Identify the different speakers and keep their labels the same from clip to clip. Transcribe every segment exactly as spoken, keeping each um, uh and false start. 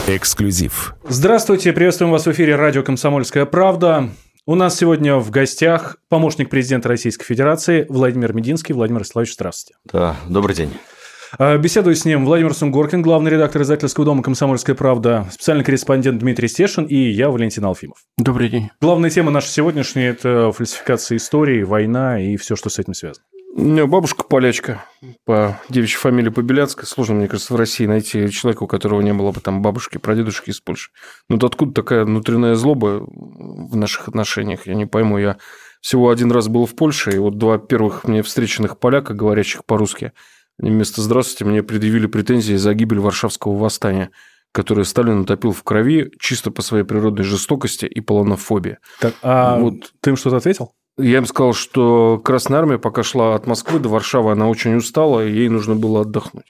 Speaker 1: Эксклюзив.
Speaker 2: Здравствуйте, приветствуем вас в эфире радио «Комсомольская правда». У нас сегодня в гостях помощник президента Российской Федерации Владимир Мединский. Владимир Вячеславович, здравствуйте.
Speaker 3: Да, добрый день.
Speaker 2: Беседую с ним Владимир Сунгоркин, главный редактор издательского дома «Комсомольская правда», специальный корреспондент Дмитрий Стешин и я, Валентин Алфимов.
Speaker 4: Добрый день.
Speaker 2: Главная тема наша сегодняшняя – это фальсификация истории, война и все, что с этим связано.
Speaker 4: У меня бабушка полячка по девичьей фамилии Побеляцкая. Сложно, мне кажется, в России найти человека, у которого не было бы там бабушки, прадедушки из Польши. Но вот откуда такая внутренняя злоба в наших отношениях, я не пойму. Я всего один раз был в Польше, и вот два первых мне встреченных поляка, говорящих по-русски, они вместо «здравствуйте» мне предъявили претензии за гибель Варшавского восстания, которое Сталин утопил в крови чисто по своей природной жестокости и полонофобии.
Speaker 2: Так, а
Speaker 4: вот.
Speaker 2: Ты им что-то ответил?
Speaker 4: Я им сказал, что Красная Армия, пока шла от Москвы до Варшавы, она очень устала, и ей нужно было отдохнуть.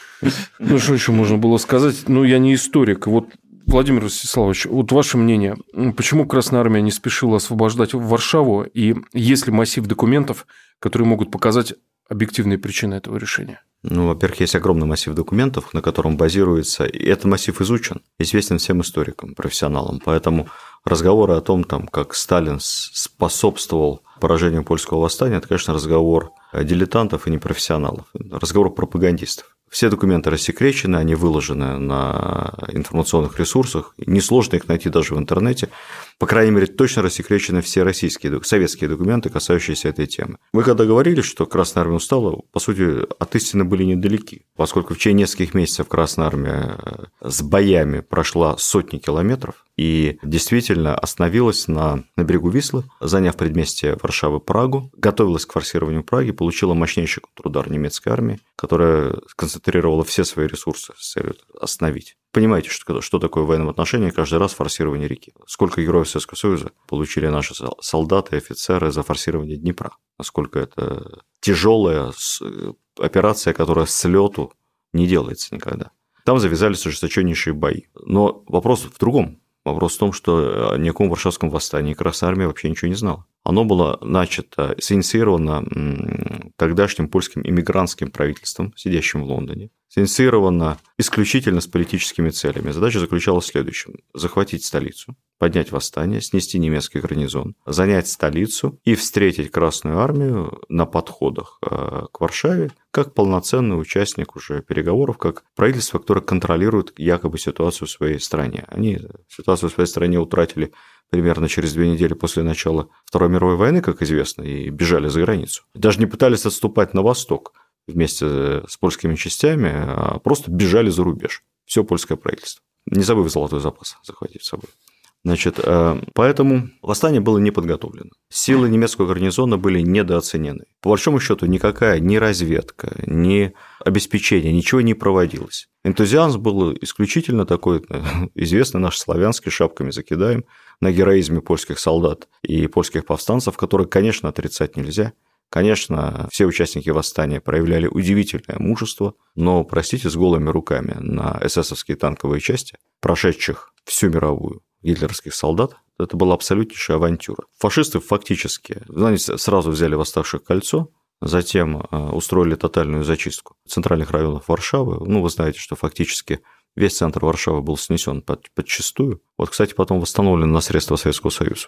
Speaker 4: Ну, что еще можно было сказать? Ну, я не историк. Вот, Владимир Вячеславович, вот ваше мнение, почему Красная Армия не спешила освобождать Варшаву, и есть ли массив документов, которые могут показать объективные причины этого решения?
Speaker 3: Ну, во-первых, есть огромный массив документов, на котором базируется, и этот массив изучен, известен всем историкам, профессионалам, поэтому разговоры о том, там, как Сталин способствовал поражению польского восстания, это, конечно, разговор дилетантов и непрофессионалов, разговор пропагандистов. Все документы рассекречены, они выложены на информационных ресурсах, несложно их найти даже в интернете. По крайней мере, точно рассекречены все российские, советские документы, касающиеся этой темы. Вы когда говорили, что Красная Армия устала, по сути, от истины были недалеки, поскольку в течение нескольких месяцев Красная Армия с боями прошла сотни километров и действительно остановилась на, на берегу Вислы, заняв предместье Варшавы Прагу, готовилась к форсированию Праги, получила мощнейший контрудар немецкой армии, которая концентрировала все свои ресурсы с целью остановить. Понимаете, что, что такое в военном отношении каждый раз форсирование реки? Сколько героев Советского Союза получили наши солдаты и офицеры за форсирование Днепра? Насколько это тяжелая операция, которая с лету не делается никогда. Там завязались ожесточеннейшие бои. Но вопрос в другом. Вопрос в том, что о никаком Варшавском восстании Красная Армия вообще ничего не знала. Оно было начато, синициировано тогдашним польским иммигрантским правительством, сидящим в Лондоне, синициировано исключительно с политическими целями. Задача заключалась в следующем – захватить столицу, поднять восстание, снести немецкий гарнизон, занять столицу и встретить Красную Армию на подходах к Варшаве как полноценный участник уже переговоров, как правительство, которое контролирует якобы ситуацию в своей стране. Они ситуацию в своей стране утратили примерно через две недели после начала Второй мировой войны, как известно, и бежали за границу. Даже не пытались отступать на восток вместе с польскими частями, а просто бежали за рубеж. Все польское правительство. Не забыв золотой запас захватить с собой. Значит, поэтому восстание было не подготовлено. Силы немецкого гарнизона были недооценены. По большому счету, никакая ни разведка, ни обеспечение, ничего не проводилось. Энтузиазм был исключительно такой, известный наш славянский, шапками закидаем, на героизме польских солдат и польских повстанцев, которые, конечно, отрицать нельзя. Конечно, все участники восстания проявляли удивительное мужество, но, простите, с голыми руками на эсэсовские танковые части, прошедших всю мировую гитлеровских солдат, это была абсолютнейшая авантюра. Фашисты фактически, знаете, сразу взяли восставших в кольцо, затем устроили тотальную зачистку центральных районов Варшавы. Ну, вы знаете, что фактически весь центр Варшавы был снесен под, подчистую. Вот, кстати, потом восстановлен на средства Советского Союза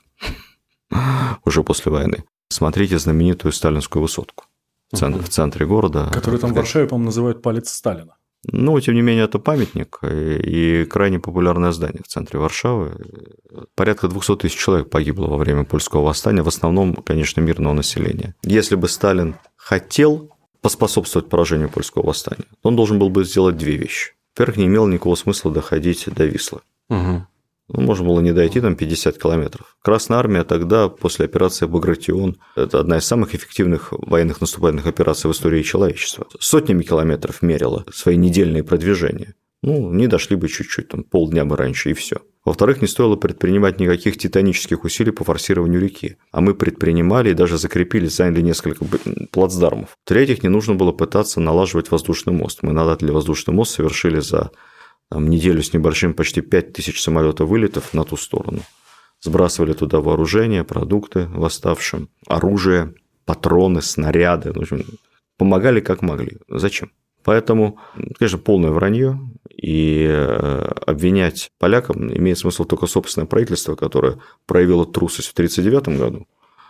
Speaker 3: уже после войны. Смотрите знаменитую сталинскую высотку в центре, в центре города.
Speaker 2: Которую там в Варшаве, по-моему, называют «Палец Сталина».
Speaker 3: Ну, тем не менее, это памятник и крайне популярное здание в центре Варшавы. Порядка двести тысяч человек погибло во время польского восстания, в основном, конечно, мирного населения. Если бы Сталин хотел поспособствовать поражению польского восстания, он должен был бы сделать две вещи. Во-первых, не имело никакого смысла доходить до Вислы. Угу. Ну, можно было не дойти там пятьдесят километров. Красная Армия тогда, после операции Багратион, это одна из самых эффективных военных наступательных операций в истории человечества. Сотнями километров мерила свои недельные продвижения. Ну, не дошли бы чуть-чуть, там, полдня бы раньше, и все. Во-вторых, не стоило предпринимать никаких титанических усилий по форсированию реки. А мы предпринимали и даже закрепились, заняли несколько плацдармов. В-третьих, не нужно было пытаться налаживать воздушный мост. Мы наладили воздушный мост, совершили за там, неделю с небольшим почти пять тысяч самолетов вылетов на ту сторону. Сбрасывали туда вооружение, продукты восставшим, оружие, патроны, снаряды. В общем, помогали как могли. Зачем? Поэтому, конечно, полное вранье. И обвинять полякам имеет смысл только собственное правительство, которое проявило трусость в тысяча девятьсот тридцать девятом году,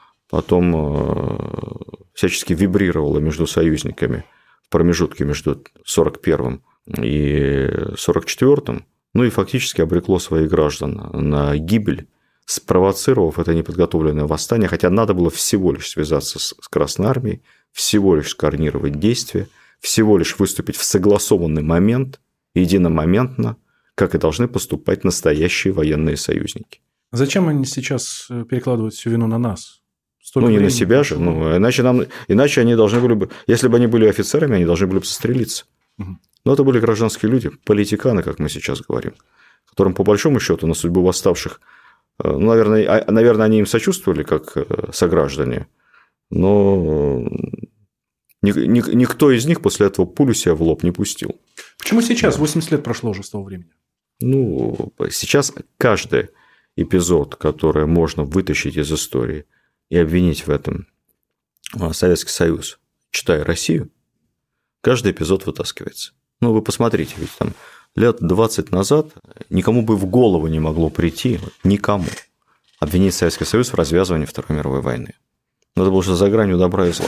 Speaker 3: потом всячески вибрировало между союзниками в промежутке между сорок первым и сорок четвёртым, ну и фактически обрекло своих граждан на гибель, спровоцировав это неподготовленное восстание, хотя надо было всего лишь связаться с Красной Армией, всего лишь скоординировать действия, всего лишь выступить в согласованный момент, единомоментно, как и должны поступать настоящие военные союзники.
Speaker 2: Зачем они сейчас перекладывают всю вину на нас? Столько
Speaker 3: ну, не
Speaker 2: времени,
Speaker 3: на себя же, ну, иначе, нам, иначе они должны были бы, если бы они были офицерами, они должны были бы застрелиться. Угу. Но это были гражданские люди, политиканы, как мы сейчас говорим, которым, по большому счету, на судьбу восставших, ну, наверное, наверное, они им сочувствовали, как сограждане, но никто из них после этого пулю себе в лоб не пустил.
Speaker 2: Почему сейчас? восемьдесят лет прошло уже с того времени.
Speaker 3: Ну, сейчас каждый эпизод, который можно вытащить из истории и обвинить в этом Советский Союз, читая Россию, каждый эпизод вытаскивается. Ну, вы посмотрите, ведь там лет двадцать назад никому бы в голову не могло прийти, никому, обвинить Советский Союз в развязывании Второй мировой войны. Ну, это было что за гранью добра и зла.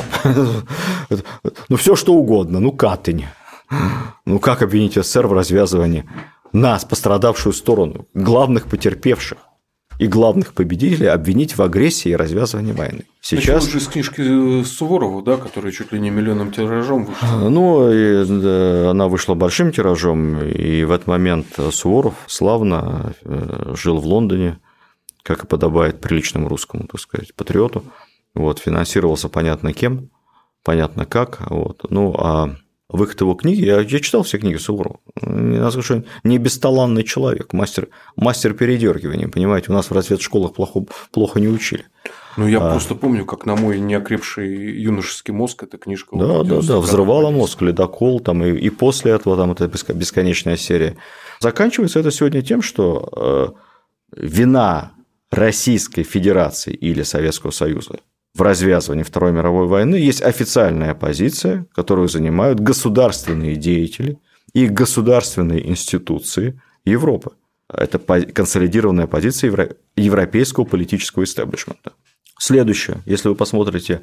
Speaker 3: Ну, все что угодно, ну, Катынь. Ну, как обвинить СССР в развязывании нас, пострадавшую сторону, главных потерпевших и главных победителей, обвинить в агрессии и развязывании войны?
Speaker 4: Сейчас же из книжки Суворова, да, которая чуть ли не миллионным тиражом вышла.
Speaker 3: Ну, и, да, она вышла большим тиражом, и в этот момент Суворов славно жил в Лондоне, как и подобает приличному русскому, так сказать, патриоту. Вот, финансировался понятно кем, понятно как. Вот. Ну, а выход его книги, я, я читал все книги Суворова, я скажу, что не бесталанный человек, мастер, мастер передергивания, понимаете, у нас в разведшколах плохо, плохо не учили.
Speaker 4: Ну, я а... просто помню, как на мой неокрепший юношеский мозг эта книжка...
Speaker 3: Да, да, да, взрывала мозг, ледокол, там, и, и после этого там эта бесконечная серия. Заканчивается это сегодня тем, что э, вина Российской Федерации или Советского Союза в развязывании Второй мировой войны есть официальная позиция, которую занимают государственные деятели и государственные институции Европы. Это консолидированная позиция европейского политического истеблишмента. Следующее. Если вы посмотрите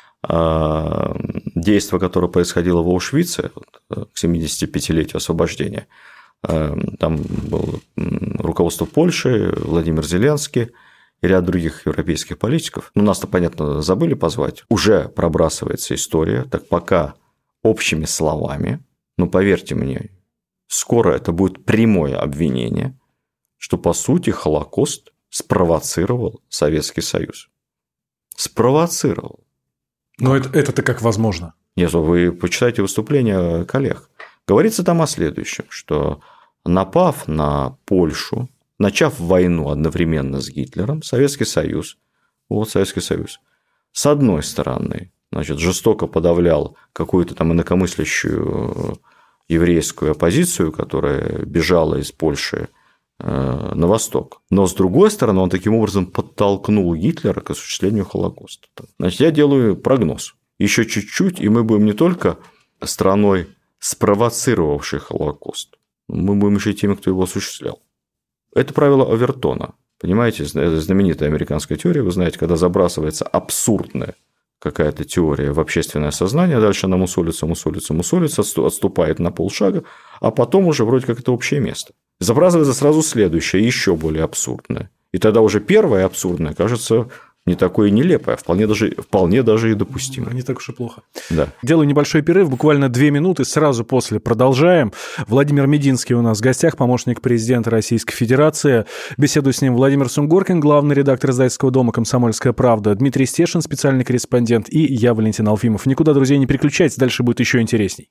Speaker 3: действие, которое происходило в Аушвице к семидесятипятилетию освобождения, там было руководство Польши, Владимир Зеленский и ряд других европейских политиков, ну, нас-то, понятно, забыли позвать, уже пробрасывается история, так пока общими словами, но поверьте мне, скоро это будет прямое обвинение, что, по сути, Холокост спровоцировал Советский Союз. Спровоцировал.
Speaker 2: Но это, это-то как возможно?
Speaker 3: Нет, вы почитайте выступления коллег. Говорится там о следующем, что напав на Польшу, начав войну одновременно с Гитлером, Советский Союз, вот Советский Союз, с одной стороны, значит, жестоко подавлял какую-то там инакомыслящую еврейскую оппозицию, которая бежала из Польши на восток. Но, с другой стороны, он таким образом подтолкнул Гитлера к осуществлению Холокоста. Значит, я делаю прогноз. Еще чуть-чуть, и мы будем не только страной, спровоцировавшей Холокост, мы будем еще и теми, кто его осуществлял. Это правило Овертона. Понимаете, это знаменитая американская теория. Вы знаете, когда забрасывается абсурдная какая-то теория в общественное сознание, дальше она мусолится, мусолится, мусолится, отступает на полшага, а потом уже вроде как это общее место. Забрасывается сразу следующее, еще более абсурдное. И тогда уже первое абсурдное кажется не такое нелепое, а вполне даже, вполне даже и допустимо.
Speaker 2: Не так уж и плохо.
Speaker 3: Да.
Speaker 2: Делаю небольшой перерыв, буквально две минуты, сразу после продолжаем. Владимир Мединский у нас в гостях, помощник президента Российской Федерации. Беседую с ним Владимир Сунгоркин, главный редактор издательского дома «Комсомольская правда», Дмитрий Стешин, специальный корреспондент, и я, Валентин Алфимов. Никуда, друзья, не переключайтесь, дальше будет еще интересней.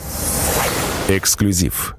Speaker 1: Эксклюзив.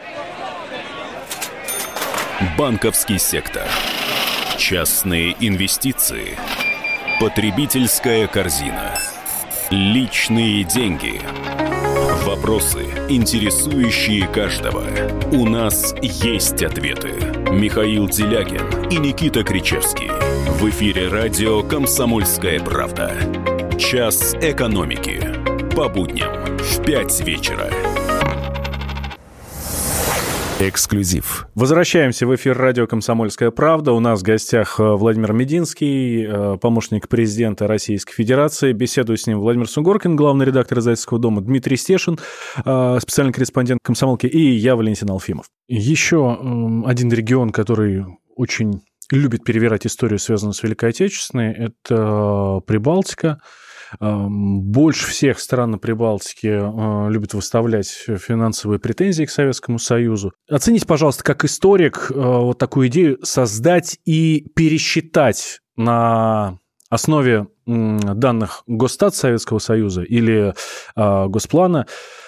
Speaker 1: Банковский сектор. Частные инвестиции. Потребительская корзина. Личные деньги. Вопросы, интересующие каждого. У нас есть ответы. Михаил Делягин и Никита Кричевский. В эфире радио «Комсомольская правда». Час экономики. По будням в пять вечера. Эксклюзив.
Speaker 2: Возвращаемся в эфир радио «Комсомольская правда». У нас в гостях Владимир Мединский, помощник президента Российской Федерации. Беседую с ним Владимир Сунгоркин, главный редактор «Издательского дома», Дмитрий Стешин, специальный корреспондент «Комсомолки», и я, Валентин Алфимов. Еще один регион, который очень любит перевирать историю, связанную с Великой Отечественной, это Прибалтика. Больше всех стран на Прибалтике любят выставлять финансовые претензии к Советскому Союзу. Оцените, пожалуйста, как историк вот такую идею создать и пересчитать на основе данных Госстат Советского Союза или Госплана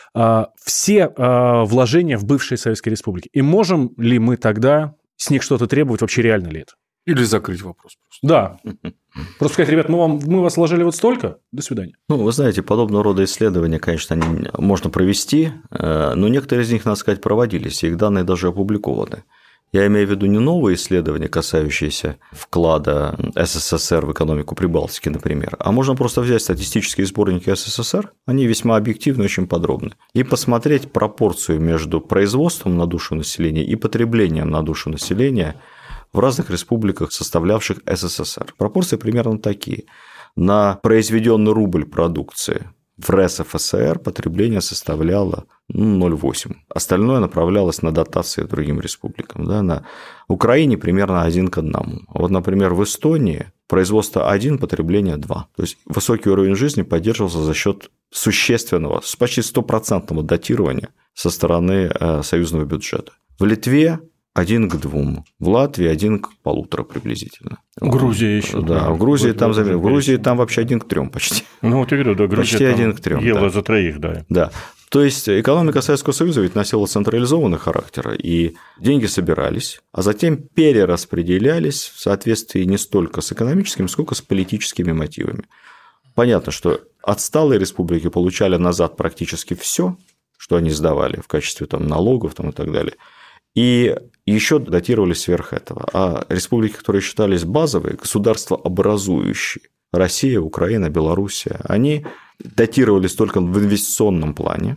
Speaker 2: все вложения в бывшие Советские Республики. И можем ли мы тогда с них что-то требовать? Вообще реально ли это?
Speaker 4: Или закрыть вопрос просто.
Speaker 2: Да. Просто сказать, ребят, мы, вам, мы вас вложили вот столько, до свидания.
Speaker 3: Ну, вы знаете, подобного рода исследования, конечно, можно провести, но некоторые из них, надо сказать, проводились, и их данные даже опубликованы. Я имею в виду не новые исследования, касающиеся вклада СССР в экономику Прибалтики, например, а можно просто взять статистические сборники СССР, они весьма объективны, очень подробны, и посмотреть пропорцию между производством на душу населения и потреблением на душу населения в разных республиках, составлявших СССР. Пропорции примерно такие. На произведенный рубль продукции в РСФСР потребление составляло ноль целых восемь десятых. Остальное направлялось на дотации другим республикам. Да, на Украине примерно один к одному. Вот, например, в Эстонии производство один, потребление два. То есть высокий уровень жизни поддерживался за счет существенного, почти стопроцентного датирования со стороны союзного бюджета. В Литве один к двум, в Латвии один к полутора приблизительно.
Speaker 4: Грузия еще.
Speaker 3: Да, в Грузии там, в Грузии там вообще один к трем почти.
Speaker 4: Ну, вот я говорю, да, Грузия
Speaker 3: почти один к трем.
Speaker 4: Ела
Speaker 3: да.
Speaker 4: за троих, да.
Speaker 3: Да. То есть экономика Советского Союза ведь носила централизованный характер, и деньги собирались, а затем перераспределялись в соответствии не столько с экономическими, сколько с политическими мотивами. Понятно, что отсталые республики получали назад практически все, что они сдавали в качестве там, налогов там, и так далее. И еще датировались сверх этого. А республики, которые считались базовые, государствообразующие, Россия, Украина, Белоруссия, они датировались только в инвестиционном плане,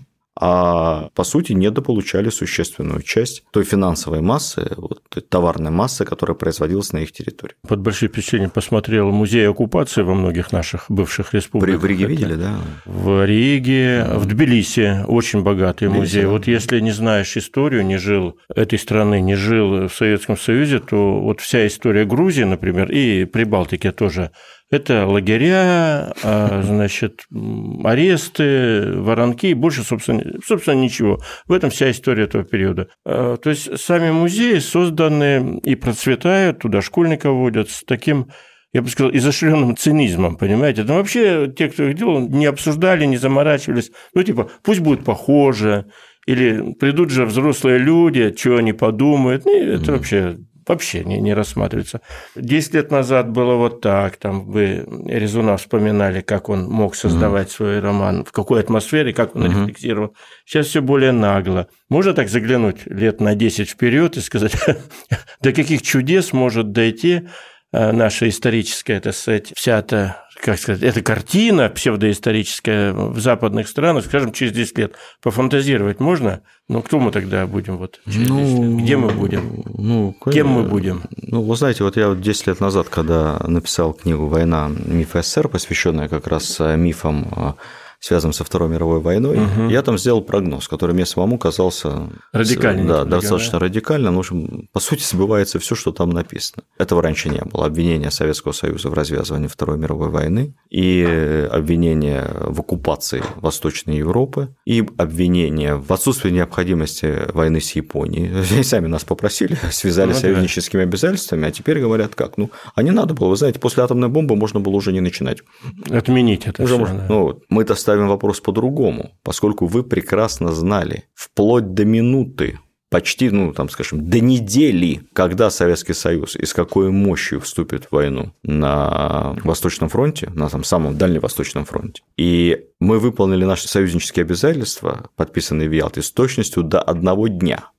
Speaker 3: а по сути недополучали существенную часть той финансовой массы, вот, той товарной массы, которая производилась на их территории.
Speaker 4: Под большим впечатлением посмотрел музей оккупации во многих наших бывших республиках.
Speaker 3: В Риге видели, да?
Speaker 4: В Риге, в Тбилиси очень богатый Тбилиси, музей. Да. Вот если не знаешь историю, не жил этой страны, не жил в Советском Союзе, то вот вся история Грузии, например, и Прибалтики тоже. Это лагеря, значит, аресты, воронки, больше, собственно, собственно, ничего. В этом вся история этого периода. То есть сами музеи созданы и процветают, туда школьников водят с таким, я бы сказал, изощренным цинизмом, понимаете? Там вообще те, кто их делал, не обсуждали, не заморачивались. Ну, типа, пусть будет похоже, или придут же взрослые люди, что они подумают. Ну, это mm-hmm. вообще... Вообще не, не рассматривается. Десять лет назад было вот так, там вы Резуна вспоминали, как он мог создавать mm-hmm. свой роман, в какой атмосфере, как он mm-hmm. рефлексировал. Сейчас все более нагло. Можно так заглянуть лет на десять вперед и сказать, до каких чудес может дойти наша историческая, так сказать, вся эта, как сказать, эта картина псевдоисторическая в западных странах, скажем, через десять лет. Пофантазировать можно? Ну, кто мы тогда будем вот через ну, десять лет? Где мы будем?
Speaker 3: Ну,
Speaker 4: кем мы будем?
Speaker 3: Ну, вы знаете, вот я вот десять лет назад, когда написал книгу «Война. Мифы СССР», посвященная как раз мифам, связанным со Второй мировой войной, угу. я там сделал прогноз, который мне самому казался
Speaker 4: радикальным.
Speaker 3: Да, достаточно да? радикальным. В общем, по сути, сбывается все, что там написано. Этого раньше не было. Обвинение Советского Союза в развязывании Второй мировой войны, и обвинение в оккупации Восточной Европы, и обвинение в отсутствии необходимости войны с Японией. Они сами нас попросили, связали ну, союзническими да. обязательствами, а теперь говорят как? Ну, а не надо было, вы знаете, после атомной бомбы можно было уже не начинать.
Speaker 4: Отменить это
Speaker 3: уже
Speaker 4: всё,
Speaker 3: можно,
Speaker 4: да.
Speaker 3: ну, мы-то ставим вопрос по-другому, поскольку вы прекрасно знали, вплоть до минуты, почти, ну, там, скажем, до недели, когда Советский Союз и с какой мощью вступит в войну на Восточном фронте, на там, самом Дальневосточном фронте. И мы выполнили наши союзнические обязательства, подписанные в Ялте, с точностью до одного дня.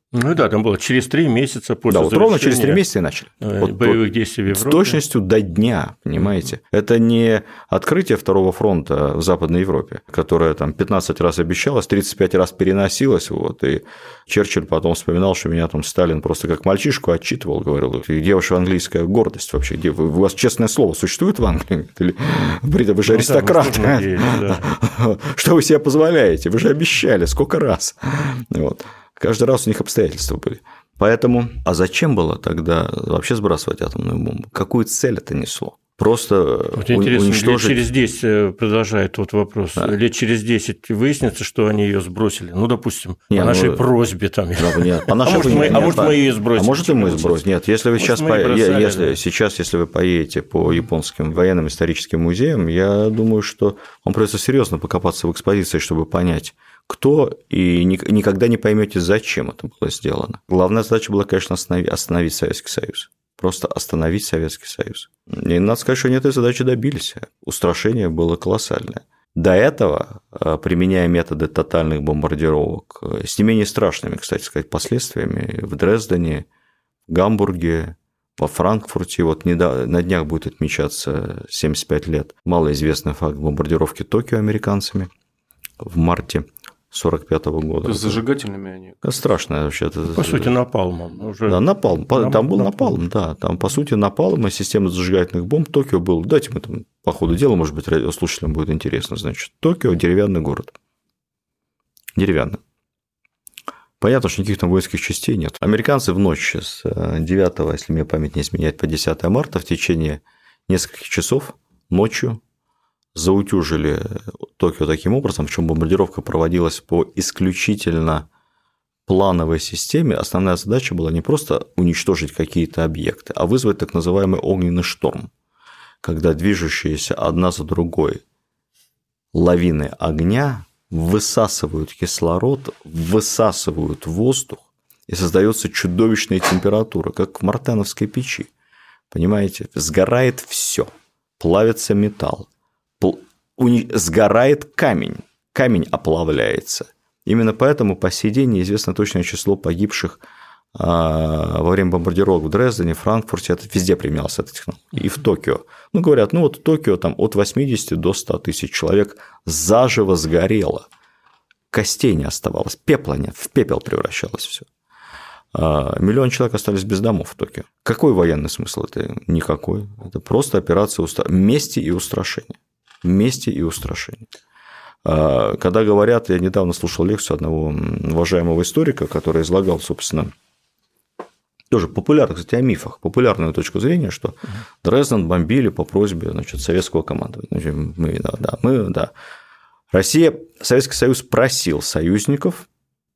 Speaker 5: Ну да, там было через три месяца после
Speaker 3: Да, вот ровно через три месяца и начали.
Speaker 5: Вот, боевых действий в Европе.
Speaker 3: С точностью до дня, понимаете. Это не открытие второго фронта в Западной Европе, которое там пятнадцать раз обещалось, тридцать пять раз переносилось, вот, и Черчилль потом вспоминал, что меня там Сталин просто как мальчишку отчитывал, говорил, где ваша английская гордость вообще, где вы, у вас честное слово существует в Англии? Или, вы же аристократ, ну, да, да. Что вы себе позволяете? Вы же обещали, сколько раз? Вот. Каждый раз у них обстоятельства были. Поэтому, а зачем было тогда вообще сбрасывать атомную бомбу? Какую цель это несло? Просто
Speaker 5: вот интересно,
Speaker 3: уничтожить...
Speaker 5: лет через десять, продолжает вот вопрос, да. лет через десять выяснится, что они ее сбросили. Ну, допустим, не, по ну... нашей просьбе там.
Speaker 3: Ну, нет, по нашей...
Speaker 5: а, может, мы, а может, мы ее сбросили?
Speaker 3: А может, и мы сбросим. Нет, если вы может, сейчас, по... бросали, если... Да. сейчас, если вы поедете по японским военным историческим музеям, я думаю, что вам придется серьезно покопаться в экспозиции, чтобы понять, кто, и никогда не поймете, зачем это было сделано. Главная задача была, конечно, остановить, остановить Советский Союз. Просто остановить Советский Союз. И надо сказать, что они этой задачи добились. Устрашение было колоссальное. До этого, применяя методы тотальных бомбардировок, с не менее страшными, кстати сказать, последствиями, в Дрездене, в Гамбурге, во Франкфурте, вот на днях будет отмечаться семьдесят пять лет, малоизвестный факт бомбардировки Токио американцами в марте сорок пятого года.
Speaker 4: С зажигательными они?
Speaker 3: Страшно вообще.
Speaker 5: По сути, напалмом. Уже...
Speaker 3: Да, напалм. Там напалм. был напалм, да. Там, по сути, напалм и система зажигательных бомб. Токио был. Дайте мы там по ходу дела, может быть, радиослушателям будет интересно. Значит, Токио – деревянный город. Деревянный. Понятно, что никаких там воинских частей нет. Американцы в ночь с девятого, если мне память не изменяет, по десятое марта в течение нескольких часов ночью заутюжили Токио таким образом, причем бомбардировка проводилась по исключительно плановой системе. Основная задача была не просто уничтожить какие-то объекты, а вызвать так называемый огненный шторм, когда движущиеся одна за другой лавины огня высасывают кислород, высасывают воздух, и создается чудовищная температура, как в мартеновской печи. Понимаете? Сгорает все, плавится металл. Сгорает камень, камень оплавляется. Именно поэтому по сей день неизвестно точное число погибших во время бомбардировок в Дрездене, Франкфурте, это везде применялась эта технология, и в Токио. Ну, говорят, ну вот в Токио там от восьмидесяти до ста тысяч человек заживо сгорело, костей не оставалось, пепла нет, в пепел превращалось все. Миллион человек остались без домов в Токио. Какой военный смысл? Это никакой. Это просто операция устра... мести и устрашения. Мести и устрашения. Когда говорят, я недавно слушал лекцию одного уважаемого историка, который излагал, собственно, тоже популярно, кстати, о мифах, популярную точку зрения, что Дрезден бомбили по просьбе, значит, советского командования. Мы, да, да, мы, да. Россия, Советский Союз просил союзников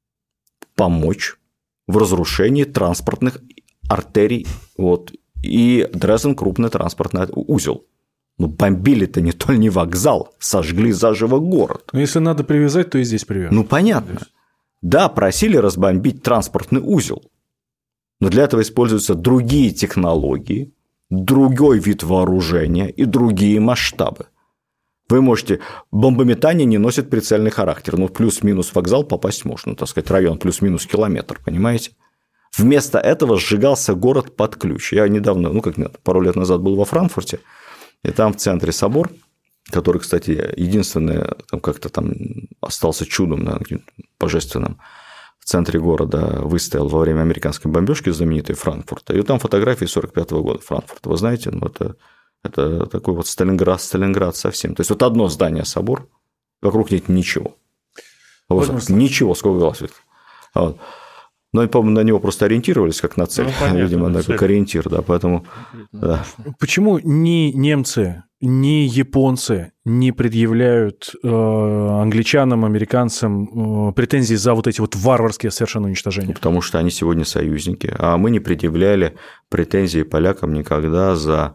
Speaker 3: помочь в разрушении транспортных артерий, вот, и Дрезден – крупный транспортный узел. Но бомбили-то не то, не вокзал, сожгли заживо город.
Speaker 2: Но если надо привязать, то и здесь привязать.
Speaker 3: Ну, понятно. Да, просили разбомбить транспортный узел, но для этого используются другие технологии, другой вид вооружения и другие масштабы. Вы можете… Бомбометание не носит прицельный характер. Ну, плюс-минус вокзал попасть можно, так сказать, район плюс-минус километр, понимаете? Вместо этого сжигался город под ключ. Я недавно, ну, как пару лет назад был во Франкфурте, и там в центре собор, который, кстати, единственный там как-то там остался чудом, да, божественным, в центре города выстоял во время американской бомбежки знаменитой Франкфурта. И вот там фотографии сорок пятого года Франкфурта. Вы знаете, ну, это, это такой вот Сталинград, Сталинград совсем. То есть вот одно здание собор, вокруг нет ничего. Вот, ничего, сколько глаз видно. Вот. Но, по-моему, на него просто ориентировались как на цель, ну, понятно, видимо, да, как ориентир, да, поэтому… Да.
Speaker 2: Почему ни немцы, ни японцы не предъявляют э, англичанам, американцам э, претензий за вот эти вот варварские совершенно уничтожения?
Speaker 3: Потому что они сегодня союзники, а мы не предъявляли претензий полякам никогда за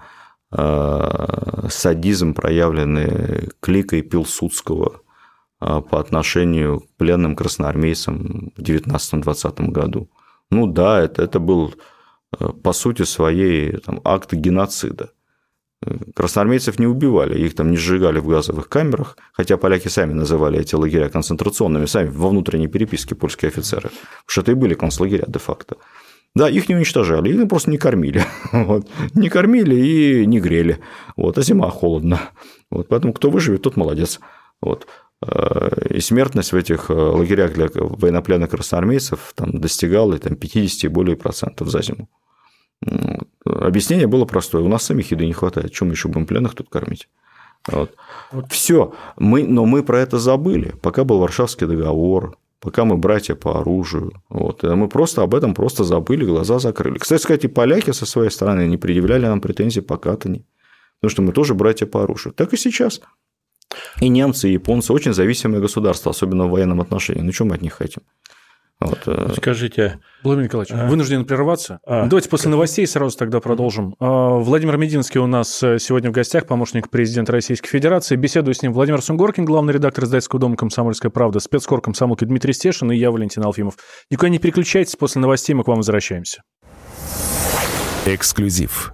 Speaker 3: э, садизм, проявленный кликой Пилсудского по отношению к пленным красноармейцам в девятнадцатом-двадцатом году. Ну да, это, это был по сути своей там, акт геноцида. Красноармейцев не убивали, их там не сжигали в газовых камерах, хотя поляки сами называли эти лагеря концентрационными, сами во внутренней переписке польские офицеры, потому что это и были концлагеря де-факто. Да, их не уничтожали, их просто не кормили. Вот. Не кормили и не грели. Вот. А зима холодно. Вот. Поэтому кто выживет, тот молодец. Вот. И смертность в этих лагерях для военнопленных красноармейцев там, достигала там, пятьдесят и более процентов за зиму. Объяснение было простое. У нас самих еды не хватает. Чем мы еще будем пленных тут кормить? Вот. Вот. Все. Мы, но мы про это забыли. Пока был Варшавский договор, пока мы братья по оружию. Вот. Мы просто об этом просто забыли, глаза закрыли. Кстати сказать, и поляки со своей стороны не предъявляли нам претензий по Катани. Потому что мы тоже братья по оружию. Так и сейчас. И немцы, и японцы очень зависимые государства, особенно в военном отношении. Ну, что мы от них хотим? Вот.
Speaker 5: Скажите,
Speaker 2: Владимир Николаевич, а... вынуждены прерваться. А... Давайте после новостей сразу тогда продолжим. Владимир Мединский у нас сегодня в гостях, помощник президента Российской Федерации. Беседую с ним Владимир Сунгоркин, главный редактор издательского дома «Комсомольская правда», спецкор комсомолки Дмитрий Стешин и я, Валентин Алфимов. Никуда не переключайтесь, после новостей мы к вам возвращаемся.
Speaker 1: Эксклюзив.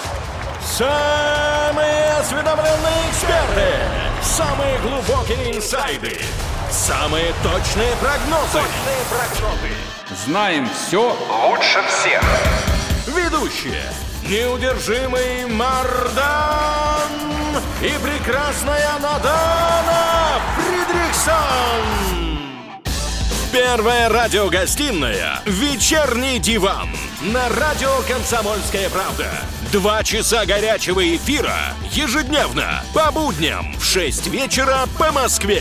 Speaker 6: Самые осведомленные эксперты, самые глубокие инсайды, самые точные прогнозы. Точные прогнозы.
Speaker 7: Знаем все лучше всех.
Speaker 6: Ведущие: неудержимый Мардан и прекрасная Надана Фридрихсон. Первая радиогостинная «Вечерний диван» на радио «Комсомольская правда». Два часа горячего эфира ежедневно по будням в шесть вечера по Москве.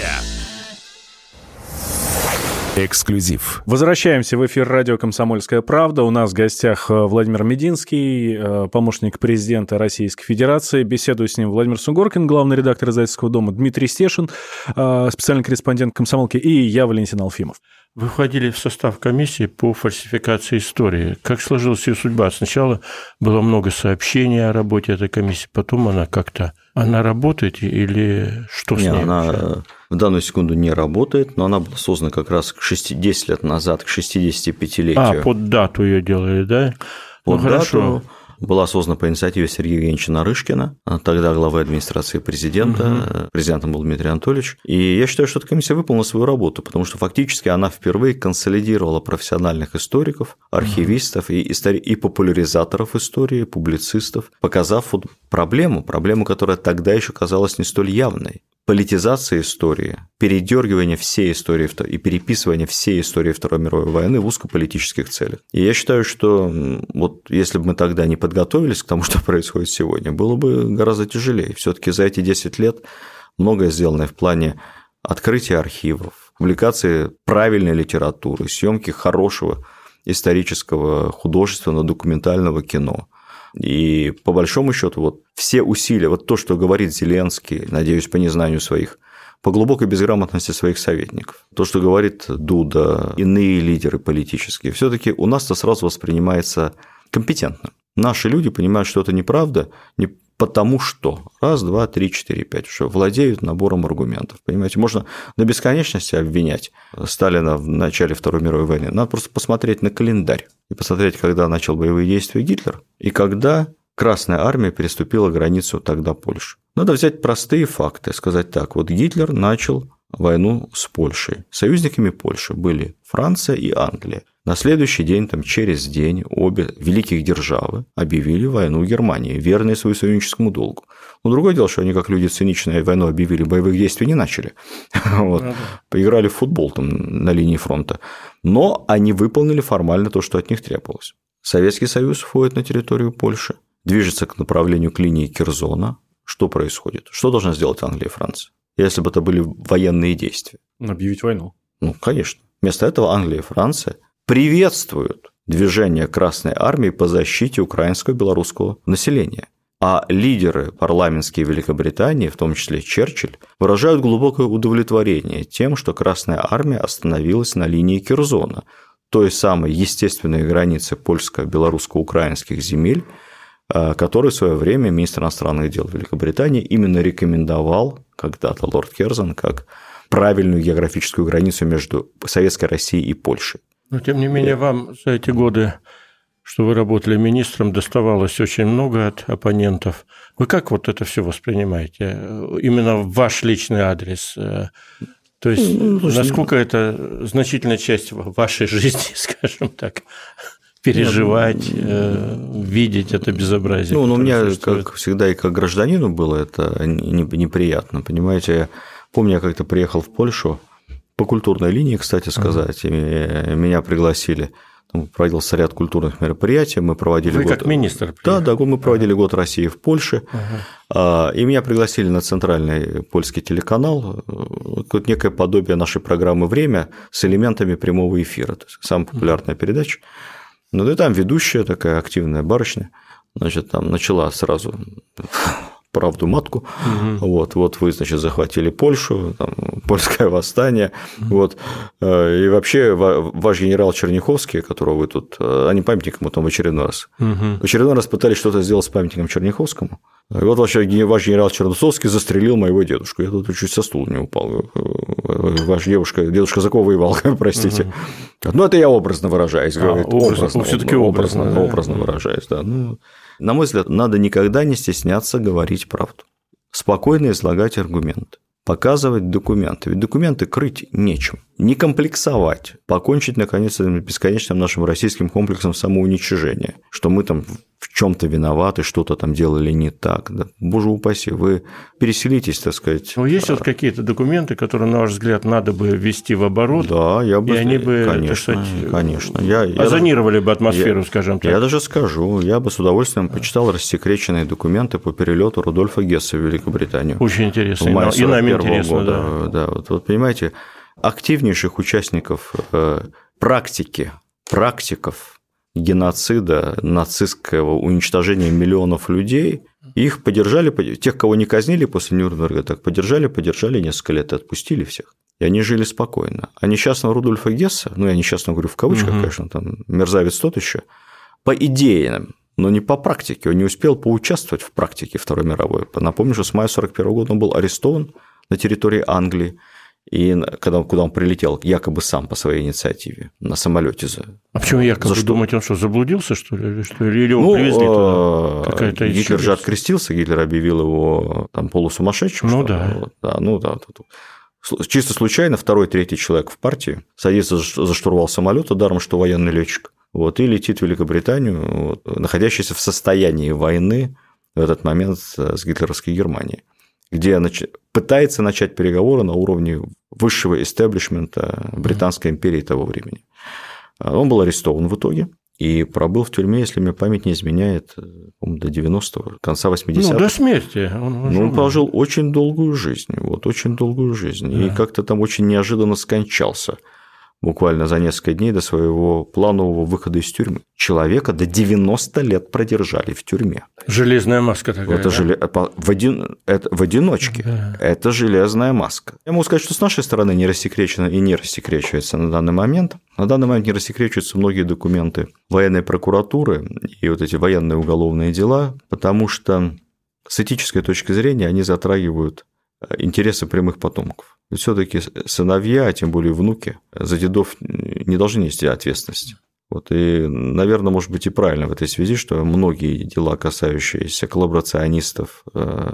Speaker 1: Эксклюзив.
Speaker 2: Возвращаемся в эфир радио «Комсомольская правда». У нас в гостях Владимир Мединский, помощник президента Российской Федерации. Беседую с ним Владимир Сунгоркин, главный редактор издательского дома, Дмитрий Стешин, специальный корреспондент «Комсомолки», и я, Валентин Алфимов.
Speaker 5: Вы входили в состав комиссии по фальсификации истории. Как сложилась ее судьба? Сначала было много сообщений о работе этой комиссии, потом она как-то... Она работает или что с
Speaker 3: не,
Speaker 5: ней?
Speaker 3: Она в данную секунду не работает, но она была создана как раз десять лет назад, к шестидесятипятилетию.
Speaker 5: А, под дату ее делали, да?
Speaker 3: Под ну, дату. Хорошо. Была создана по инициативе Сергея Евгеньевича Нарышкина, тогда главой администрации президента, угу. Президентом был Дмитрий Анатольевич. И я считаю, что эта комиссия выполнила свою работу, потому что фактически она впервые консолидировала профессиональных историков, архивистов угу. и, истори... и популяризаторов истории, публицистов, показав вот проблему, проблему, которая тогда еще казалась не столь явной. Политизация истории, передергивание всей истории и переписывание всей истории Второй мировой войны в узкополитических целях. И я считаю, что вот если бы мы тогда не подготовились к тому, что происходит сегодня, было бы гораздо тяжелее. Все-таки за эти десять лет многое сделано в плане открытия архивов, публикации правильной литературы, съемки хорошего исторического, художественного, документального кино. И по большому счету вот все усилия, вот то, что говорит Зеленский, надеюсь, по незнанию своих, по глубокой безграмотности своих советников, то, что говорит Дуда, иные лидеры политические, все-таки у нас это сразу воспринимается компетентно. Наши люди понимают, что это неправда, не потому что раз, два, три, четыре, пять, что владеют набором аргументов. Понимаете, можно до бесконечности обвинять Сталина в начале Второй мировой войны. Надо просто посмотреть на календарь и посмотреть, когда начал боевые действия Гитлер и когда Красная армия переступила границу тогда Польши. Надо взять простые факты, сказать так, вот Гитлер начал войну с Польшей. Союзниками Польши были Франция и Англия. На следующий день, там, через день, обе великих державы объявили войну Германии, верные своему союзническому долгу. Но другое дело, что они, как люди циничные, войну объявили, боевых действий не начали. Вот. Поиграли в футбол там, на линии фронта. Но они выполнили формально то, что от них требовалось. Советский Союз входит на территорию Польши, движется к направлению к линии Керзона. Что происходит? Что должна сделать Англия и Франция, если бы это были военные действия?
Speaker 2: Объявить войну.
Speaker 3: Ну, конечно. Вместо этого Англия и Франция приветствуют движение Красной армии по защите украинского и белорусского населения. А лидеры парламентские Великобритании, в том числе Черчилль, выражают глубокое удовлетворение тем, что Красная армия остановилась на линии Керзона, той самой естественной границы польско-белорусско-украинских земель, который в свое время министр иностранных дел Великобритании именно рекомендовал когда-то лорд Керзон как правильную географическую границу между Советской Россией и Польшей.
Speaker 5: Но, тем не менее, вам за эти годы что вы работали министром, доставалось очень много от оппонентов. Вы как вот это все воспринимаете? Именно ваш личный адрес? То есть, ну, насколько это значительная часть вашей жизни, скажем так, переживать, э, видеть это безобразие?
Speaker 3: Ну, у меня, как всегда, и как гражданину было это неприятно, понимаете. Я помню, я как-то приехал в Польшу, по культурной линии, кстати сказать, uh-huh. и меня пригласили. Там проводился ряд культурных мероприятий, мы проводили
Speaker 5: Вы
Speaker 3: год...
Speaker 5: как министр
Speaker 3: приехали? Да, да, мы проводили uh-huh. год России в Польше, uh-huh. и меня пригласили на центральный польский телеканал, вот некое подобие нашей программы «Время» с элементами прямого эфира, то есть самая популярная uh-huh. передача. Ну, и там ведущая такая активная барышня, значит, там начала сразу правду матку, угу. вот, вот вы, значит, захватили Польшу, там, польское восстание, угу. вот, и вообще ваш генерал Черняховский, которого вы тут, они памятник ему там в очередной раз, угу. в очередной раз пытались что-то сделать с памятником Черняховскому, и вот ваш, ваш генерал Чернусовский застрелил моего дедушку, я тут чуть со стула не упал, ваш дедушка, дедушка за кого воевал, простите, угу. ну, это я образно выражаюсь, а,
Speaker 5: образно, образно, все-таки образно,
Speaker 3: образно, да. образно выражаюсь, да, ну, на мой взгляд, надо никогда не стесняться говорить правду, спокойно излагать аргументы, показывать документы, ведь документы крыть нечем, не комплексовать, покончить, наконец, с бесконечным нашим российским комплексом самоуничижения, что мы там в чем-то виноваты, что-то там делали не так. Да, боже упаси, вы переселитесь, так сказать.
Speaker 5: Ну, есть вот какие-то документы, которые, на ваш взгляд, надо бы ввести в оборот,
Speaker 3: да, я бы,
Speaker 5: и они бы,
Speaker 3: конечно,
Speaker 5: так сказать,
Speaker 3: конечно. Я,
Speaker 5: озонировали
Speaker 3: я,
Speaker 5: бы атмосферу,
Speaker 3: я,
Speaker 5: скажем так.
Speaker 3: Я даже скажу, я бы с удовольствием почитал рассекреченные документы по перелету Рудольфа Гесса в Великобританию.
Speaker 5: Очень интересно, и, и нам интересно.
Speaker 3: Года.
Speaker 5: Да.
Speaker 3: Да, вот, вот, понимаете, активнейших участников э, практики, практиков геноцида, нацистского уничтожения миллионов людей, их поддержали, тех, кого не казнили после Нюрнберга, так поддержали, поддержали несколько лет и отпустили всех. И они жили спокойно. А несчастного Рудольфа Гесса, ну, я несчастно говорю в кавычках, угу. конечно, там мерзавец тот еще, по идеям, но не по практике, он не успел поучаствовать в практике Второй мировой. Напомню, что с мая сорок первого года он был арестован на территории Англии, и когда, куда он прилетел якобы сам по своей инициативе на самолете. За...
Speaker 5: А почему якобы? За что? Думаете, он что, заблудился, что ли? Или, что? Или его ну, привезли туда? Какая-то
Speaker 3: Гитлер же открестился, Гитлер объявил его там полусумасшедшим.
Speaker 5: Ну, да.
Speaker 3: Вот, да. Ну, да. Чисто случайно второй, третий человек в партии садится за штурвал самолета, даром, что военный летчик, вот, и летит в Великобританию, вот, находящийся в состоянии войны в этот момент с гитлеровской Германией, где нач... пытается начать переговоры на уровне высшего истеблишмента Британской империи того времени. Он был арестован в итоге и пробыл в тюрьме, если мне память не изменяет, до девяностого, конца восьмидесятых.
Speaker 5: Ну, до смерти. Он,
Speaker 3: ну, он прожил очень долгую жизнь, вот, очень долгую жизнь, да. И как-то там очень неожиданно скончался. Буквально за несколько дней до своего планового выхода из тюрьмы. Человека до девяноста лет продержали в тюрьме.
Speaker 5: Железная маска такая.
Speaker 3: Это, да? желе... в, один... это... в одиночке. Да. Это железная маска. Я могу сказать, что с нашей стороны не рассекречено и не рассекречивается на данный момент. На данный момент не рассекречиваются многие документы военной прокуратуры и вот эти военные уголовные дела, потому что с этической точки зрения они затрагивают интересы прямых потомков. Все-таки сыновья, а тем более внуки, за дедов не должны нести ответственности. Вот, и, наверное, может быть и правильно в этой связи, что многие дела, касающиеся коллаборационистов,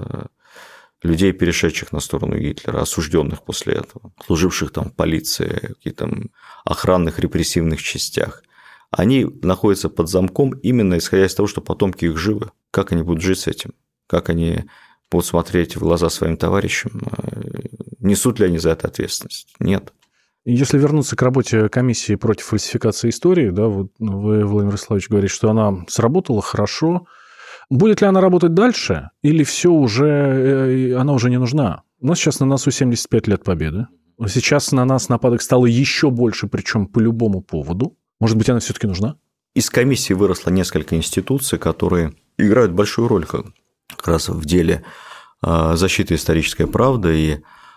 Speaker 3: людей, перешедших на сторону Гитлера, осужденных после этого, служивших там в полиции, каких-то охранных репрессивных частях, они находятся под замком именно исходя из того, что потомки их живы. Как они будут жить с этим? Как они будут смотреть в глаза своим товарищам? Несут ли они за это ответственность? Нет.
Speaker 2: Если вернуться к работе комиссии против фальсификации истории, да, вот вы, Владимир Вячеславович, говорите, что она сработала хорошо. Будет ли она работать дальше, или все уже, она уже не нужна? У нас сейчас на носу семьдесят пять лет Победы. Сейчас на нас нападок стало еще больше, причем по любому поводу. Может быть, она все-таки нужна?
Speaker 3: Из комиссии выросло несколько институций, которые играют большую роль как раз в деле защиты исторической правды и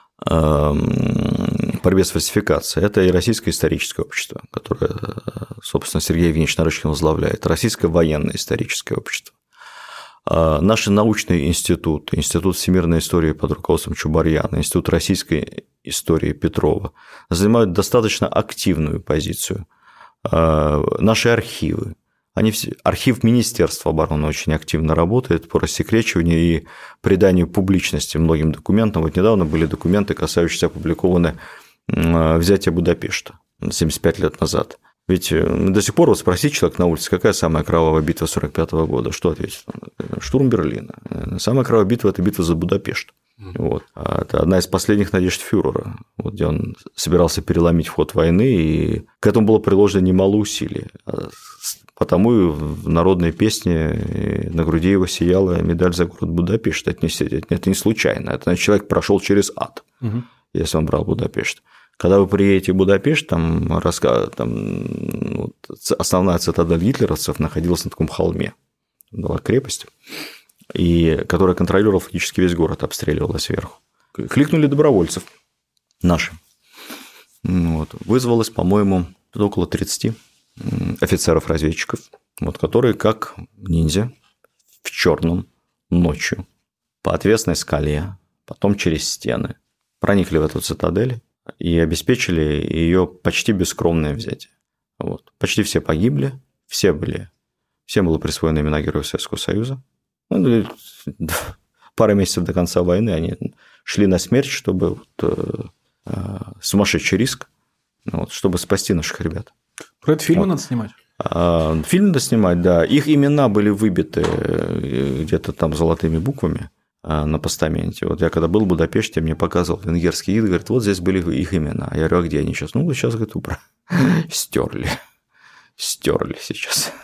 Speaker 3: борьбе с фальсификацией. Это и Российское историческое общество, которое, собственно, Сергей Евгеньевич Нарышкин возглавляет, Российское военное историческое общество, наши научные институты, Институт всемирной истории под руководством Чубарьяна, Институт российской истории Петрова занимают достаточно активную позицию. Наши архивы, Они все... Архив Министерства обороны очень активно работает по рассекречиванию и приданию публичности многим документам. Вот недавно были документы, касающиеся опубликованы взятия Будапешта семьдесят пять лет назад. Ведь до сих пор вот спросить человека на улице, какая самая кровавая битва сорок пятого года, что ответить? Штурм Берлина. Самая кровавая битва – это битва за Будапешт. Вот. Это одна из последних надежд фюрера, вот, где он собирался переломить ход войны, и к этому было приложено немало усилий. Потому и в народной песне на груди его сияла медаль за город Будапешт. Это не, это не случайно. Это значит, человек прошел через ад, угу. если он брал Будапешт. Когда вы приедете в Будапешт, там, там вот, основная цитадель гитлеровцев находилась на таком холме. Была крепость, и которая контролировала фактически весь город, обстреливала сверху. Кликнули добровольцев наши. Вот. Вызвалось, по-моему, около тридцати офицеров-разведчиков, вот, которые как ниндзя в черном ночью по отвесной скале, потом через стены проникли в эту цитадель и обеспечили ее почти бескровное взятие. Вот. Почти все погибли, все были, всем было присвоено имена Героев Советского Союза. Ну, пару месяцев до конца войны они шли на смерть, чтобы вот, э, сумасшедший риск, вот, чтобы спасти наших ребят.
Speaker 2: Про это фильмы
Speaker 3: вот.
Speaker 2: надо снимать?
Speaker 3: А, фильм надо снимать, да. Их имена были выбиты где-то там золотыми буквами на постаменте. Вот я когда был в Будапеште, мне показывал венгерский гид, говорит, вот здесь были их имена. Я говорю, а где они сейчас? Ну, вот сейчас, говорит, убрали. Стерли. Стерли сейчас.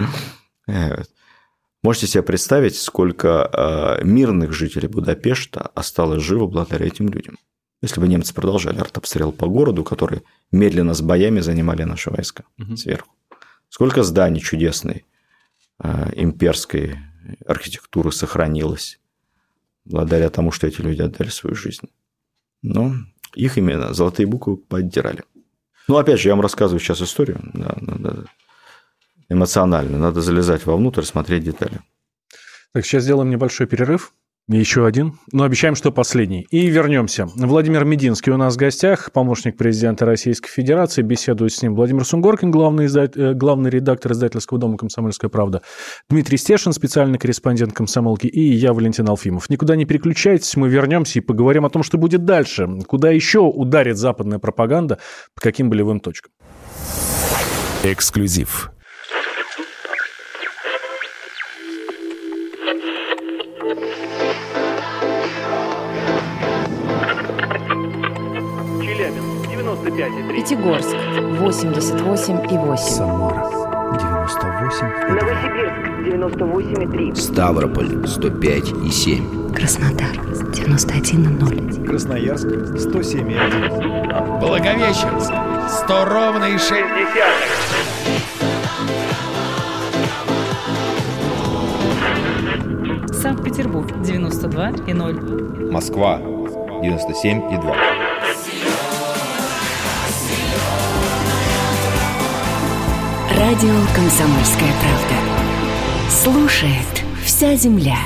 Speaker 3: Можете себе представить, сколько мирных жителей Будапешта осталось живо благодаря этим людям. Если бы немцы продолжали артобстрел по городу, который медленно с боями занимали наши войска угу. сверху. Сколько зданий чудесной имперской архитектуры сохранилось благодаря тому, что эти люди отдали свою жизнь. Но их именно золотые буквы поддирали. Ну, опять же, я вам рассказываю сейчас историю. Да, надо эмоционально. Надо залезать вовнутрь, смотреть детали.
Speaker 2: Так, сейчас сделаем небольшой перерыв. Еще один, но обещаем, что последний. И вернемся. Владимир Мединский у нас в гостях, помощник президента Российской Федерации. Беседует с ним Владимир Сунгоркин, главный, издатель, главный редактор издательского дома «Комсомольская правда», Дмитрий Стешин, специальный корреспондент «Комсомолки», и я, Валентин Алфимов. Никуда не переключайтесь, мы вернемся и поговорим о том, что будет дальше. Куда еще ударит западная пропаганда, по каким болевым точкам.
Speaker 1: Эксклюзив.
Speaker 8: Пятигорск восемьдесят восемь и восемь.
Speaker 9: Самара девяносто восемь и два.
Speaker 10: Новосибирск девяносто восемь и три.
Speaker 9: Ставрополь сто пять и семь.
Speaker 8: Краснодар девяносто один и ноль.
Speaker 11: Красноярск сто семь и один.
Speaker 6: Благовещенск сто ровно и шесть десятых.
Speaker 12: Санкт-Петербург девяносто два и ноль.
Speaker 13: Москва девяносто семь и два.
Speaker 8: Радио «Комсомольская правда». Слушает вся земля.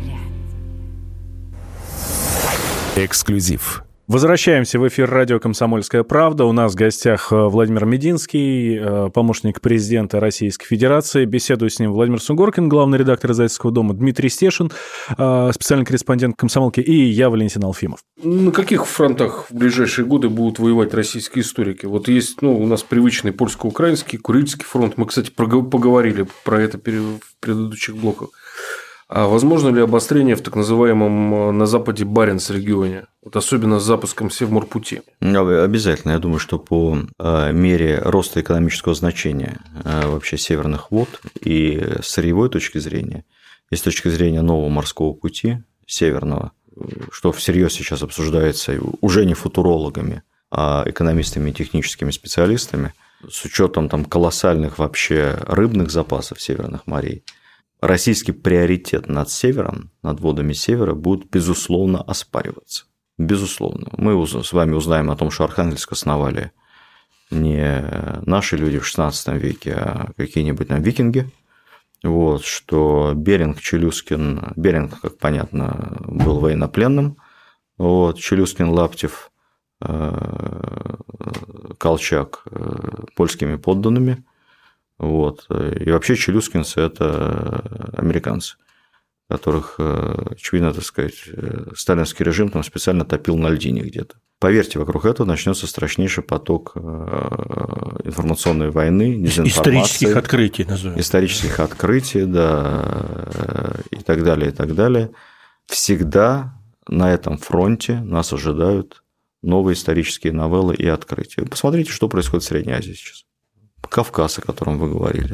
Speaker 1: Эксклюзив.
Speaker 2: Возвращаемся в эфир радио «Комсомольская правда». У нас в гостях Владимир Мединский, помощник президента Российской Федерации. Беседую с ним Владимир Сунгоркин, главный редактор издательского дома, Дмитрий Стешин, специальный корреспондент «Комсомолки», и я, Валентин Алфимов.
Speaker 4: На каких фронтах в ближайшие годы будут воевать российские историки? Вот есть ну, у нас привычный польско-украинский, Курильский фронт. Мы, кстати, поговорили про это в предыдущих блоках. А возможно ли обострение в так называемом на Западе Баренц-регионе, вот особенно с запуском Севморпути?
Speaker 3: Обязательно. Я думаю, что по мере роста экономического значения вообще северных вод и с сырьевой точки зрения, и с точки зрения нового морского пути северного, что всерьез сейчас обсуждается уже не футурологами, а экономистами и техническими специалистами, с учетом там колоссальных вообще рыбных запасов северных морей, российский приоритет над севером, над водами севера будет, безусловно, оспариваться. Безусловно. Мы с вами узнаем о том, что Архангельск основали не наши люди в шестнадцатом веке, а какие-нибудь там викинги. Вот, что Беринг, Челюскин, Беринг, как понятно, был военнопленным. Вот, Челюскин, Лаптев, Колчак польскими подданными. Вот. И вообще челюскинцы – это американцы, которых, очевидно, так сказать, сталинский режим там специально топил на льдине где-то. Поверьте, вокруг этого начнется страшнейший поток информационной войны, дезинформации.
Speaker 5: Исторических открытий, назовем.
Speaker 3: Исторических открытий, да, и так далее, и так далее. Всегда на этом фронте нас ожидают новые исторические новеллы и открытия. Посмотрите, что происходит в Средней Азии сейчас. Кавказ, о котором вы говорили,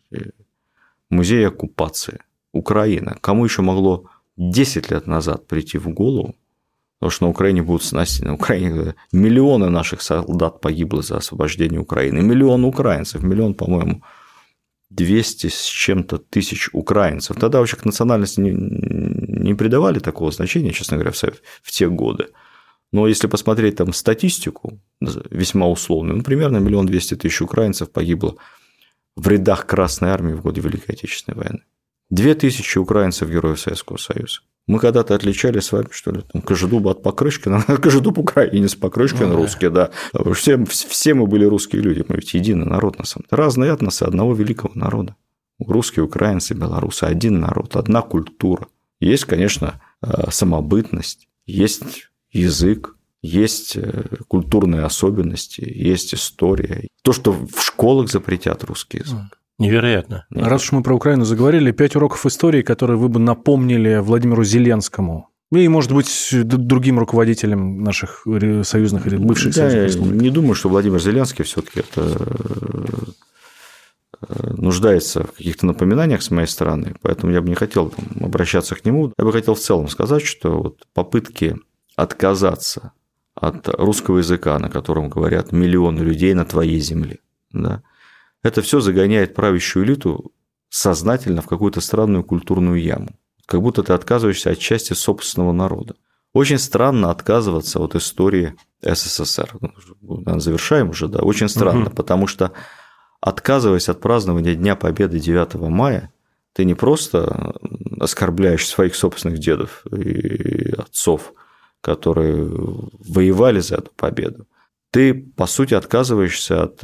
Speaker 3: музей оккупации, Украина. Кому еще могло десять лет назад прийти в голову, потому что на Украине будут снасти, на Украине миллионы наших солдат погибло за освобождение Украины, миллион украинцев, миллион, по-моему, двести с чем-то тысяч украинцев. Тогда вообще к национальности не, не придавали такого значения, честно говоря, в, в те годы. Но если посмотреть там статистику, весьма условную, ну, примерно миллион двести тысяч украинцев погибло в рядах Красной Армии в годы Великой Отечественной войны. Две тысячи украинцев героев Советского Союза. Мы когда-то отличали с вами, что ли, там, Кожедуба от Покрышкина, Кожедуб украинец, Покрышкин ну, русский, да. Все, все мы были русские люди, мы ведь единый народ, на самом деле. Разные этносы одного великого народа. Русские, украинцы, белорусы, один народ, одна культура. Есть, конечно, самобытность, есть язык, есть культурные особенности, есть история. То, что в школах запретят русский язык.
Speaker 5: Невероятно.
Speaker 2: Раз уж мы про Украину заговорили, пять уроков истории, которые вы бы напомнили Владимиру Зеленскому и, может быть, другим руководителям наших союзных или бывших
Speaker 3: да,
Speaker 2: союзных республик.
Speaker 3: Я не думаю, что Владимир Зеленский все-таки это нуждается в каких-то напоминаниях с моей стороны, поэтому я бы не хотел обращаться к нему. Я бы хотел в целом сказать, что вот попытки отказаться от русского языка, на котором говорят миллионы людей на твоей земле, да, это все загоняет правящую элиту сознательно в какую-то странную культурную яму. Как будто ты отказываешься от части собственного народа. Очень странно отказываться от истории СССР. Ну, завершаем уже, да. Очень странно, угу. Потому что, отказываясь от празднования Дня Победы девятого мая, ты не просто оскорбляешь своих собственных дедов и отцов, которые воевали за эту победу. Ты, по сути, отказываешься от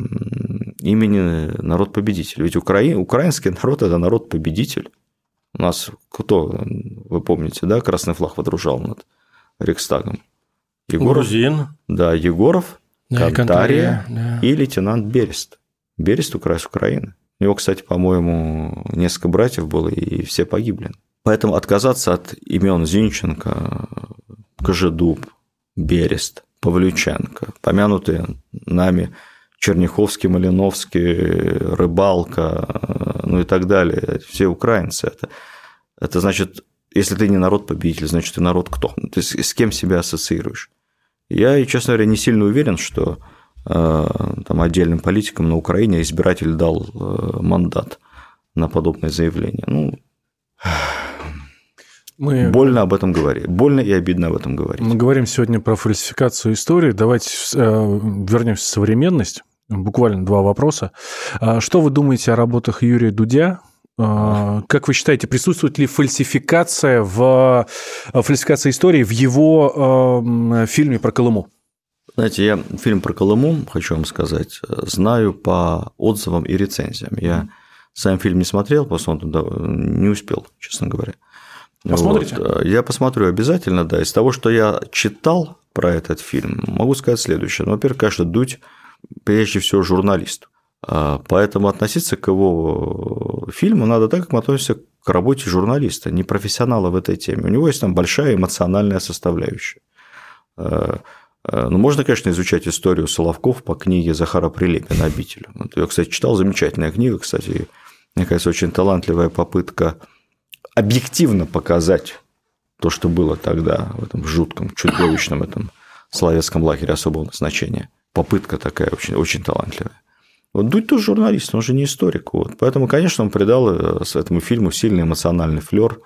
Speaker 3: имени народ-победитель. Ведь украин... украинский народ – это народ-победитель. У нас кто, вы помните, да, красный флаг водружал над Рейхстагом? Егоров,
Speaker 5: Грузин.
Speaker 3: Да, Егоров,
Speaker 5: да,
Speaker 3: Кантария
Speaker 5: да.
Speaker 3: И лейтенант Берест. Берест – украинец Украины. У него, кстати, по-моему, несколько братьев было, и все погибли. Поэтому отказаться от имен Зинченко, Кожедуб, Берест, Павлюченко, помянутые нами Черняховский, Малиновский, Рыбалка, ну и так далее, все украинцы. Это, это значит, если ты не народ-победитель, значит, ты народ кто? Ты с, с кем себя ассоциируешь? Я, честно говоря, не сильно уверен, что э, там, отдельным политикам на Украине избиратель дал э, мандат на подобное заявление. Ну, Мы... Больно об этом говорить. Больно и обидно об этом говорить.
Speaker 2: Мы говорим сегодня про фальсификацию истории. Давайте вернемся в современность. Буквально два вопроса. Что вы думаете о работах Юрия Дудя? Как вы считаете, присутствует ли фальсификация в фальсификация истории в его фильме про Колыму?
Speaker 3: Знаете, я фильм про Колыму, хочу вам сказать, знаю по отзывам и рецензиям. Я сам фильм не смотрел, просто он туда не успел, честно говоря.
Speaker 2: Посмотрите?
Speaker 3: Вот. Я посмотрю обязательно, да. Из того, что я читал про этот фильм, могу сказать следующее. Ну, во-первых, конечно, Дудь прежде всего журналист. Поэтому относиться к его фильму надо так, как мы относимся к работе журналиста, не профессионала в этой теме. У него есть там большая эмоциональная составляющая. Ну, можно, конечно, изучать историю Соловков по книге Захара Прилепина «Обитель». Я, кстати, читал, замечательная книга, кстати, мне кажется, очень талантливая попытка объективно показать то, что было тогда в этом жутком, чудовищном этом Соловецком лагере особого назначения. Попытка такая очень, очень талантливая. Вот Дудь тоже журналист, он же не историк. Вот. Поэтому, конечно, он придал этому фильму сильный эмоциональный флёр.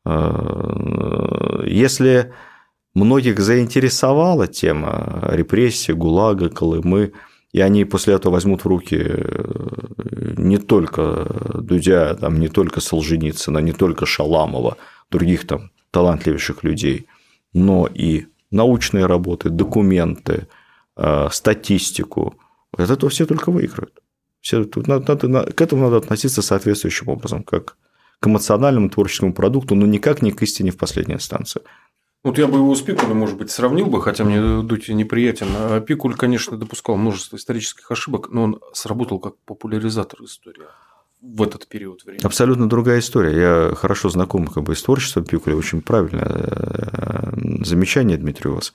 Speaker 3: Если многих заинтересовала тема репрессий, ГУЛАГа, Колымы, и они после этого возьмут в руки не только Дудя, там, не только Солженицына, не только Шаламова, других там талантливейших людей, но и научные работы, документы, статистику, от этого все только выиграют. Все, тут надо, надо, к этому надо относиться соответствующим образом, как к эмоциональному творческому продукту, но никак не к истине в последней инстанции.
Speaker 4: Вот я бы его с Пикулем, может быть, сравнил бы, хотя мне Дудь неприятен. А Пикуль, конечно, допускал множество исторических ошибок, но он сработал как популяризатор истории в этот период времени.
Speaker 3: Абсолютно другая история. Я хорошо знаком как бы, с творчеством Пикуля, очень правильное замечание, Дмитрий, у вас.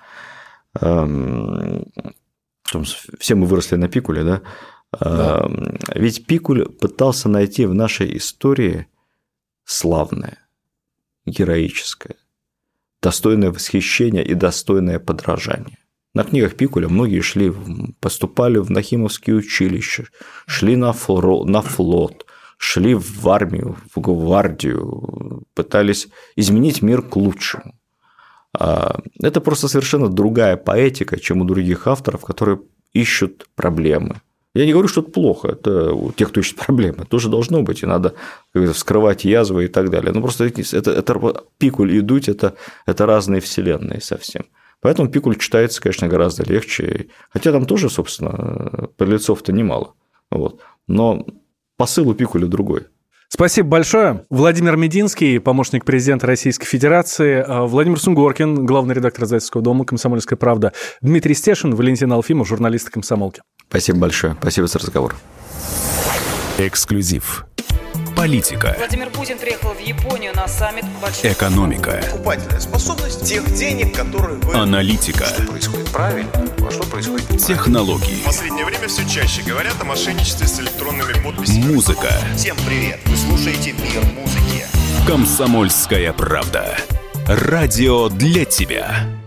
Speaker 3: Все мы выросли на Пикуле, да? Да. Ведь Пикуль пытался найти в нашей истории славное, героическое, достойное восхищения и достойное подражания. На книгах Пикуля многие шли, поступали в Нахимовские училища, шли на флот, на флот, шли в армию, в гвардию, пытались изменить мир к лучшему. Это просто совершенно другая поэтика, чем у других авторов, которые ищут проблемы. Я не говорю, что это плохо, это у тех, кто ищет проблемы, тоже должно быть, и надо вскрывать язвы и так далее. Но просто это, это Пикуль и Дудь это, – это разные вселенные совсем. Поэтому Пикуль читается, конечно, гораздо легче, хотя там тоже, собственно, подлецов-то немало. Вот. Но посыл у Пикуля другой.
Speaker 2: Спасибо большое. Владимир Мединский, помощник президента Российской Федерации, Владимир Сунгоркин, главный редактор издательского дома «Комсомольская правда», Дмитрий Стешин, Валентин Алфимов, журналисты «Комсомолки».
Speaker 3: Спасибо большое. Спасибо за разговор.
Speaker 1: Эксклюзив. Политика.
Speaker 12: Владимир Путин приехал в Японию на саммит большой...
Speaker 1: Экономика.
Speaker 14: Покупательная способность тех денег, которые вы...
Speaker 1: Аналитика.
Speaker 14: Что происходит правильно, а что происходит неправильно.
Speaker 1: Технологии.
Speaker 15: В последнее время все чаще говорят о мошенничестве с электронными подписями.
Speaker 1: Музыка.
Speaker 14: Всем привет. Вы слушаете «Мир музыки».
Speaker 1: Комсомольская правда. Радио для тебя.